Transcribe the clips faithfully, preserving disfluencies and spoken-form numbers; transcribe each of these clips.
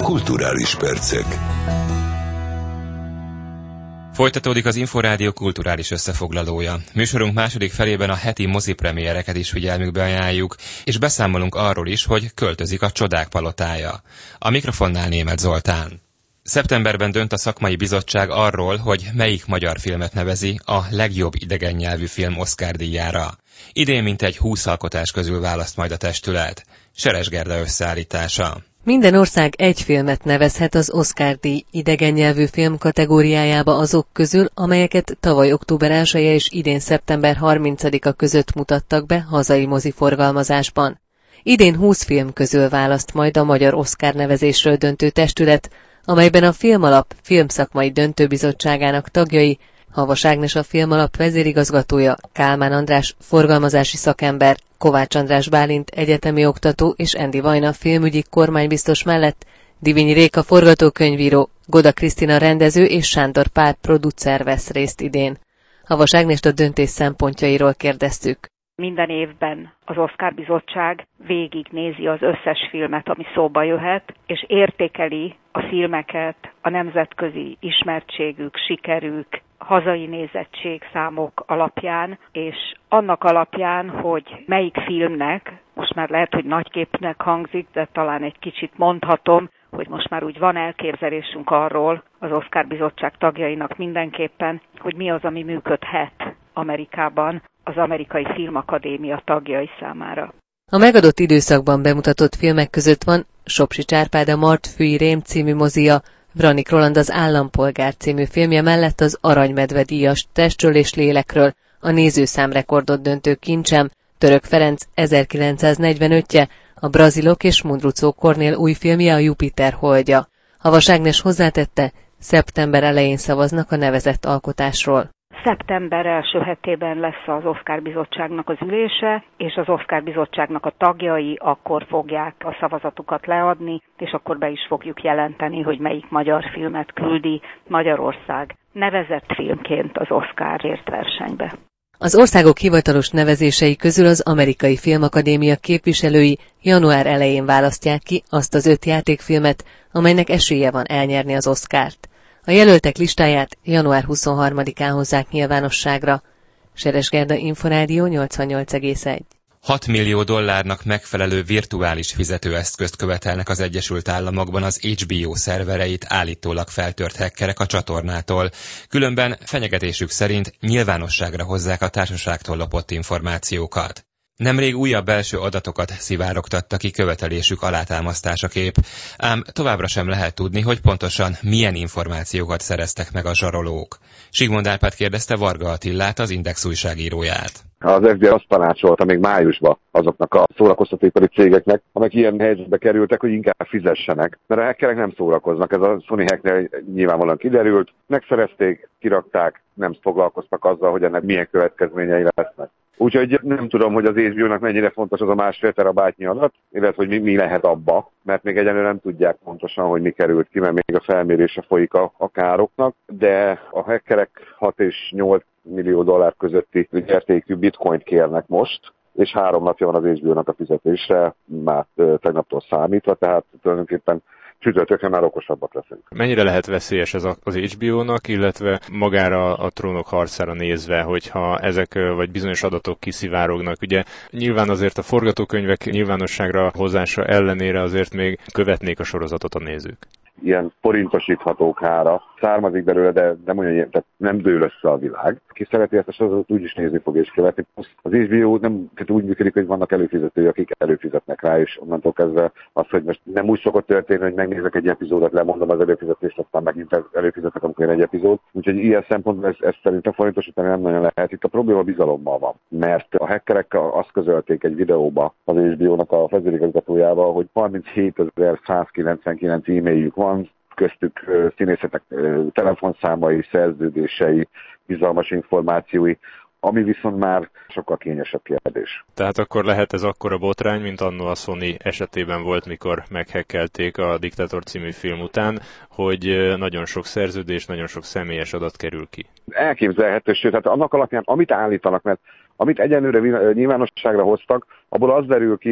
Kulturális percek. Folytatódik az Inforádió kulturális összefoglalója. Műsorunk második felében a heti mozipremiereket is figyelmükbe ajánljuk, és beszámolunk arról is, hogy költözik a Csodák palotája. A mikrofonnál Németh Zoltán. Szeptemberben dönt a szakmai bizottság arról, hogy melyik magyar filmet nevezi a legjobb idegen nyelvű film Oscar-díjára. Idén mintegy húsz alkotás közül választ majd a testület. Seres Gerda összeállítása. Minden ország egy filmet nevezhet az Oscar-díj idegen nyelvű film kategóriájába azok közül, amelyeket tavaly október elseje és idén szeptember harmincadika között mutattak be hazai moziforgalmazásban. Idén húsz film közül választ majd a Magyar Oscar nevezésről döntő testület, amelyben a Filmalap filmszakmai döntőbizottságának tagjai, Havas Ágnes a Filmalap vezérigazgatója, Kálmán András forgalmazási szakember, Kovács András Bálint egyetemi oktató és Endi Vajna filmügyi kormánybiztos mellett Divinyi Réka forgatókönyvíró, Goda Krisztina rendező és Sándor Pál producer vesz részt idén. Havas Ágnest a döntés szempontjairól kérdeztük. Minden évben az Oscar bizottság végignézi az összes filmet, ami szóba jöhet, és értékeli a filmeket a nemzetközi ismertségük, sikerük, hazai nézettségszámok alapján, és annak alapján, hogy melyik filmnek, most már lehet, hogy nagyképnek hangzik, de talán egy kicsit mondhatom, hogy most már úgy van elképzelésünk arról az Oscar bizottság tagjainak mindenképpen, hogy mi az, ami működhet Amerikában az Amerikai Filmakadémia tagjai számára. A megadott időszakban bemutatott filmek között van Sopsics Árpád a Martfűi Rém című mozia, Vranik Roland az Állampolgár című filmje mellett az Aranymedve díjas Testről és lélekről, a nézőszámrekordot döntő Kincsem, Török Ferenc ezerkilencszáznegyvenötje, a Brazilok és Mundruczó Kornél új filmje a Jupiter holdja. Havas Ágnes hozzátette, szeptember elején szavaznak a nevezett alkotásról. Szeptember első hetében lesz az Oscar bizottságnak az ülése, és az Oscar bizottságnak a tagjai akkor fogják a szavazatukat leadni, és akkor be is fogjuk jelenteni, hogy melyik magyar filmet küldi Magyarország nevezett filmként az Oscarért versenybe. Az országok hivatalos nevezései közül az Amerikai Filmakadémia képviselői január elején választják ki azt az öt játékfilmet, amelynek esélye van elnyerni az Oscart. A jelöltek listáját január huszonharmadikán hozzák nyilvánosságra. Seres Gerda, Inforádió nyolcvannyolc egész egy. hat millió dollárnak megfelelő virtuális fizetőeszközt követelnek az Egyesült Államokban az há bé o szervereit állítólag feltört hackerek a csatornától. Különben fenyegetésük szerint nyilvánosságra hozzák a társaságtól lopott információkat. Nemrég újabb belső adatokat szivárogtatta ki követelésük alátámasztásaképp, ám továbbra sem lehet tudni, hogy pontosan milyen információkat szereztek meg a zsarolók. Sigmond Árpád kérdezte Varga Attillát, az Index újságíróját. Az ef bé i azt tanácsolta még májusban azoknak a szórakoztatóipari cégeknek, amelyek ilyen helyzetbe kerültek, hogy inkább fizessenek. Mert a hackerek nem szórakoznak, ez a Sony hacknél nyilvánvalóan kiderült. Megszerezték, kirakták, nem foglalkoztak azzal, hogy ennek milyen következményei lesznek. Úgyhogy nem tudom, hogy az há bé ó-nak mennyire fontos az a másfél terabájtnyi adat, illetve hogy mi, mi lehet abba, mert még egyenlően nem tudják pontosan, hogy mi került ki, mert még a felmérése folyik a, a károknak, de a hackerek hat és nyolc millió dollár közötti értékű bitcoint kérnek most, és három napja van az há bé ó-nak a fizetésre, már tegnaptól számítva, tehát tulajdonképpen csütörtökön már okosabbak leszünk. Mennyire lehet veszélyes ez az há bé ó-nak, illetve magára a Trónok harcára nézve, hogyha ezek vagy bizonyos adatok kiszivárognak? Ugye nyilván azért a forgatókönyvek nyilvánosságra hozása ellenére azért még követnék a sorozatot a nézők. Ilyen forintosítható kára származik belőle, de nem olyan ilyen, tehát nem dől össze a világ. Ki szereti ezt a sorozatot, úgyis nézni fog és követni. Az há bé ó nem úgy működik, hogy vannak előfizetők, akik előfizetnek rá, és onnantól kezdve az, hogy most nem úgy szokott történni, hogy megnézek egy epizódot, lemondom az előfizetést, aztán megint előfizetek, amikor egy epizód. Úgyhogy ilyen szempontból ez, ez szerintem forintosítani nem nagyon lehet. Itt a probléma bizalommal van, mert a hackerek azt közölték egy videóba az há bé ó-nak a vezérigazgatójával, hogy harminchét-ezer-százkilencvenkilenc e-mailjük van, köztük színészetek telefonszámai, szerződései, bizalmas információi, ami viszont már sokkal kényesebb kérdés. Tehát akkor lehet ez akkora botrány, mint annó a Sony esetében volt, mikor meghekkelték a Diktátor című film után, hogy nagyon sok szerződés, nagyon sok személyes adat kerül ki. Elképzelhető, sőt, hát annak alapján, amit állítanak, mert amit egyenlőre nyilvánosságra hoztak, abból az derül ki,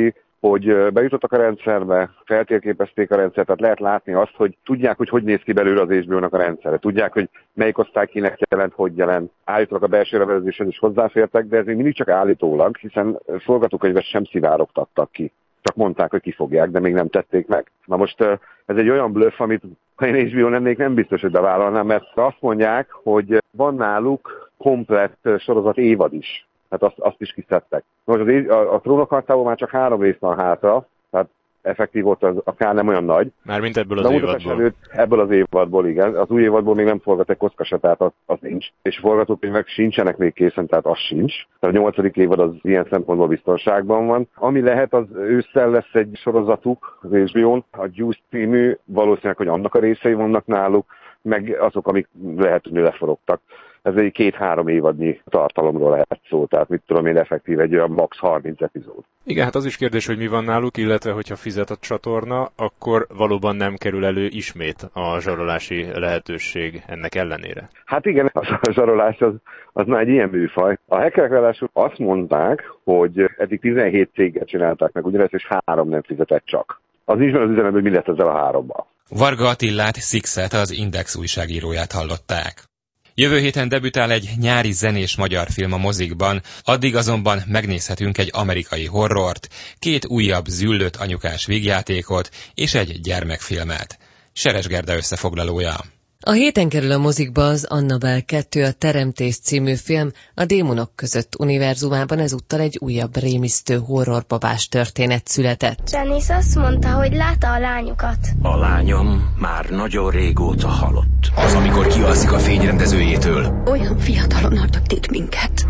hogy bejutottak a rendszerbe, feltérképezték a rendszert, tehát lehet látni azt, hogy tudják, hogy hogy néz ki belőle az há bé ó-nak a rendszere. Tudják, hogy melyik osztály kinek jelent, hogy jelent. Állítólag a belső levelezéshez is hozzáfértek, de ez még mindig csak állítólag, hiszen forgatókönyvet sem szivárogtattak ki. Csak mondták, hogy kifogják, de még nem tették meg. Na most ez egy olyan blöff, amit ha én há bé ó lennék, nem biztos, hogy bevállalnám, mert azt mondják, hogy van náluk komplett sorozat évad is. Tehát azt, azt is kiszedtek. Most az, a, a Trónokharcából már csak három rész van hátra, tehát effektív ott az akár nem olyan nagy. Mármint ebből az évadból. Előtt, ebből az évadból, igen. Az új évadból még nem forgat egy kocka se, tehát az, az nincs. És a forgatókönyvek sincsenek még készen, tehát az sincs. Tehát a nyolcadik évad az ilyen szempontból biztonságban van. Ami lehet, az ősszel lesz egy sorozatuk az há bé ó-n, a Juice című, valószínűleg, hogy annak a részei vannak náluk, meg azok, amik lehet, hogy leforogtak. Ez egy két-három évadnyi tartalomról lehet szó, tehát mit tudom én, effektív egy olyan max. harminc epizód. Igen, hát az is kérdés, hogy mi van náluk, illetve hogyha fizet a csatorna, akkor valóban nem kerül elő ismét a zsarolási lehetőség ennek ellenére. Hát igen, a zsarolás az, az már egy ilyen műfaj. A hackerek ráadásul azt mondták, hogy eddig tizenhét céggel csinálták meg ugyanezt, és három nem fizetett csak. Az nincs benne az üzenetben, hogy mi lett ezzel a hárommal. Varga Attillát, Sixet, az Index újságíróját hallották. Jövő héten debütál egy nyári zenés magyar film a mozikban, addig azonban megnézhetünk egy amerikai horrort, két újabb züllött anyukás vígjátékot és egy gyermekfilmet. Seres Gerda összefoglalója. A héten kerül a mozikba az Annabelle kettő, a Teremtés című film, a démonok között univerzumában ezúttal egy újabb rémisztő horrorbabás történet született. Janice azt mondta, hogy látta a lányukat. A lányom már nagyon régóta halott. Az, amikor kialszik a fényrendezőjétől. Olyan fiatalon hagyott itt minket.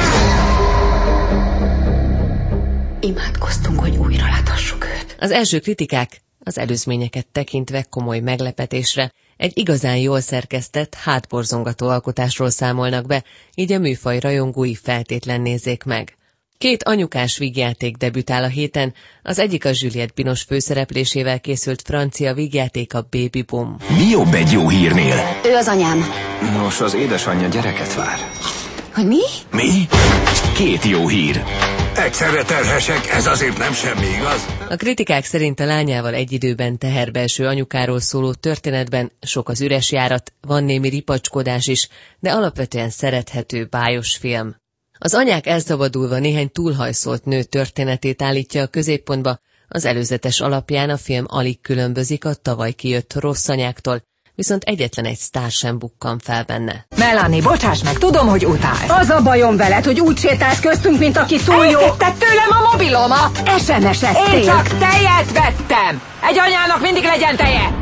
Imádkoztunk, hogy újra láthassuk őt. Az első kritikák az előzményeket tekintve komoly meglepetésre egy igazán jól szerkesztett, hátborzongató alkotásról számolnak be, így a műfaj rajongói feltétlen nézzék meg. Két anyukás vígjáték debütál a héten, az egyik a Juliette Binoche főszereplésével készült francia vígjáték, a Baby Boom. Mi jobb egy jó hírnél? Ő az anyám. Nos, az édesanyja gyereket vár. Hogy mi? Mi? Két jó hír. Egyszerre terhesek, ez azért nem semmi, igaz? A kritikák szerint a lányával egy időben teherbeeső anyukáról szóló történetben sok az üres járat, van némi ripacskodás is, de alapvetően szerethető, bájos film. Az anyák elszabadulva néhány túlhajszolt nő történetét állítja a középpontba, az előzetes alapján a film alig különbözik a tavaly kijött Rossz anyáktól, viszont egyetlen egy sztár sem bukkan fel benne. Melanie, bocsáss meg, tudom, hogy utálsz. Az a bajom veled, hogy úgy sétálsz köztünk, mint aki túl jó. Eltetted tőlem a mobilomat. es em es-eztél. Én csak tejet vettem. Egy anyának mindig legyen teje.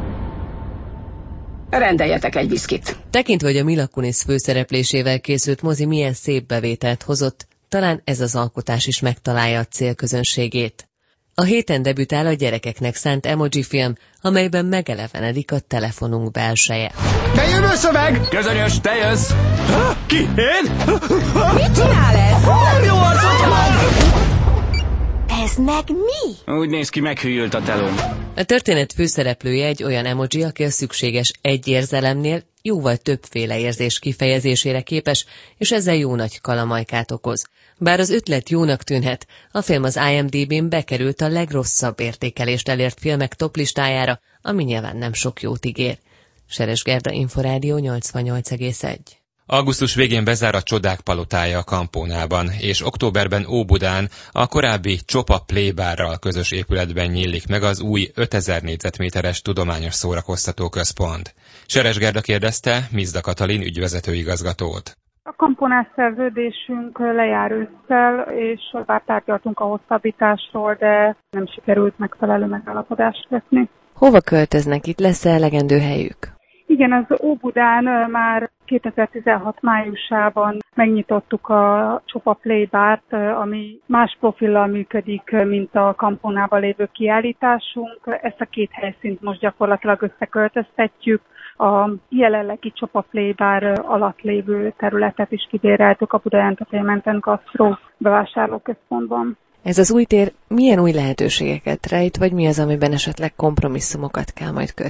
Rendeljetek egy viszkit. Tekintve, hogy a Mila Kunis főszereplésével készült mozi milyen szép bevételt hozott, talán ez az alkotás is megtalálja a célközönségét. A héten debütál a gyerekeknek szánt emoji film, amelyben megelevenedik a telefonunk belseje. Bejön a szöveg! Közönös, te jössz! Ki? Én? Mit csinál ez? Jó arcot van! Ez meg mi? Úgy néz ki, meghűlt a telón. A történet főszereplője egy olyan emoji, aki a szükséges egy érzelemnél jóval többféle érzés kifejezésére képes, és ezzel jó nagy kalamajkát okoz. Bár az ötlet jónak tűnhet, a film az i em dé bén bekerült a legrosszabb értékelést elért filmek toplistájára, ami nyilván nem sok jót ígér. Seres Gerda, Inforádió nyolcvannyolc egész egy. Augusztus végén bezár a Csodák palotája a Kampónában, és októberben Óbudán a korábbi Csopa Playbárral közös épületben nyílik meg az új ötezer négyzetméteres tudományos szórakoztató központ. Seres Gerda kérdezte Mizda Katalin ügyvezetőigazgatót. A Kampónás szerződésünk lejár ősszel, és bár tárgyaltunk a hosszabbításról, de nem sikerült megfelelő megállapodást kötni. Hova költöznek, itt lesz-e elegendő helyük? Igen, az Óbudán már kétezer-tizenhat májusában megnyitottuk a Csopa Playbárt, ami más profillal működik, mint a Kampónában lévő kiállításunk. Ezt a két helyszínt most gyakorlatilag összeköltöztetjük. A jelenlegi Csopa Playbár alatt lévő területet is kibéreltük a Buda Entertainment and Gastro bevásárlóközpontban. Ez az új tér milyen új lehetőségeket rejt, vagy mi az, amiben esetleg kompromisszumokat kell majd kötni?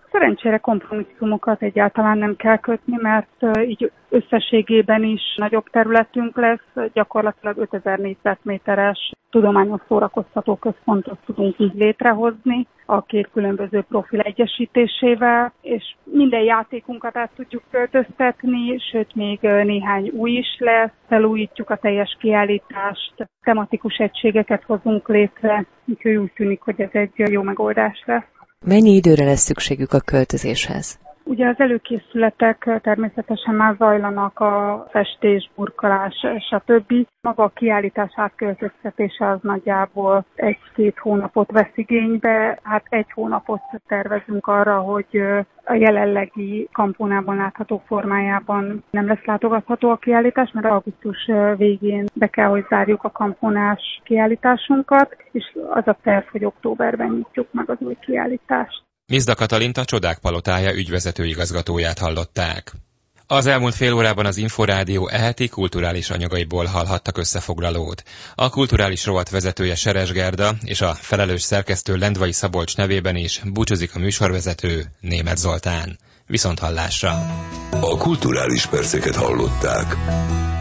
Szerencsére kompromisszumokat egyáltalán nem kell kötni, mert így összességében is nagyobb területünk lesz, gyakorlatilag ötezer négyzetméteres tudományos szórakoztató központot tudunk így létrehozni a két különböző profil egyesítésével, és minden játékunkat át tudjuk költöztetni, sőt még néhány új is lesz, felújítjuk a teljes kiállítást, tematikus egységeket hozunk létre, úgyhogy úgy tűnik, hogy ez egy jó megoldás lesz. Mennyi időre lesz szükségük a költözéshez? Ugye az előkészületek természetesen már zajlanak, a festés, burkolás, stb. Maga a kiállítás átköltöztetése az nagyjából egy-két hónapot vesz igénybe. Hát egy hónapot tervezünk arra, hogy a jelenlegi Campónában látható formájában nem lesz látogatható a kiállítás, mert augusztus végén be kell, hogy zárjuk a Campónás kiállításunkat, és az a terv, hogy októberben nyitjuk meg az új kiállítást. Mizda Katalint, a Csodák Palotája ügyvezető igazgatóját hallották. Az elmúlt fél órában az Inforádió eheti kulturális anyagaiból hallhattak összefoglalót. A kulturális rovat vezetője Seres Gerda és a felelős szerkesztő Lendvai Szabolcs nevében is búcsúzik a műsorvezető, Németh Zoltán. Viszonthallásra! A kulturális perceket hallották.